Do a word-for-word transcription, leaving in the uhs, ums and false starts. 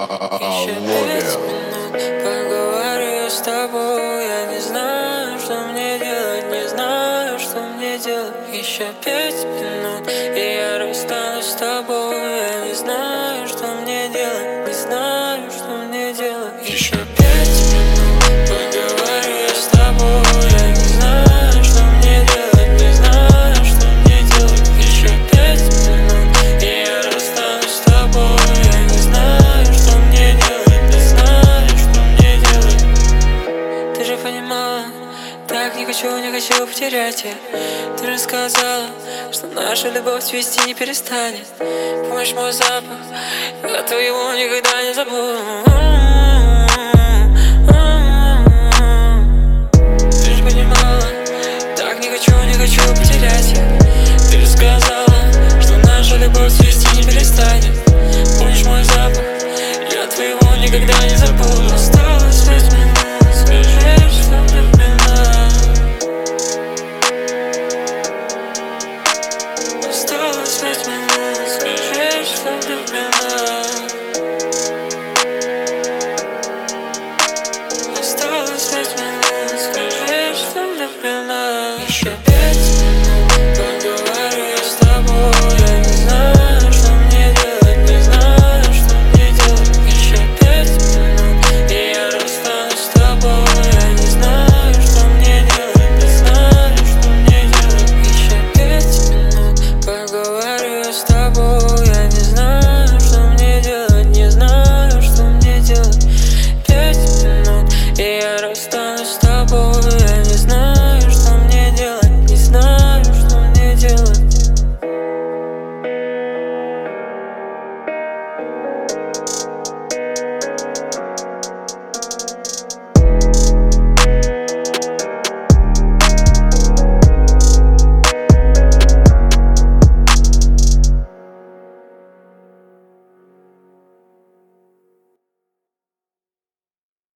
Еще пять минут поговорю с тобой. Я не знаю, что мне делать, не знаю, что мне делать. Еще пять минут, и я расстанусь с тобой. Я не знаю, что мне делать, не знаю, что мне делать. Еще пять минут поговорю с тобой. Я не знаю, что мне делать, не знаю, что мне делать. Еще пять минут, и я расстанусь с тобой. Я не знаю, что мне делать, не знаю, что мне делать. Ты же понимала, так не хочу, не хочу потерять тебя. Ты же сказала, что наша любовь цвести не перестанет. Помнишь мой запах, я твоего никогда не забуду.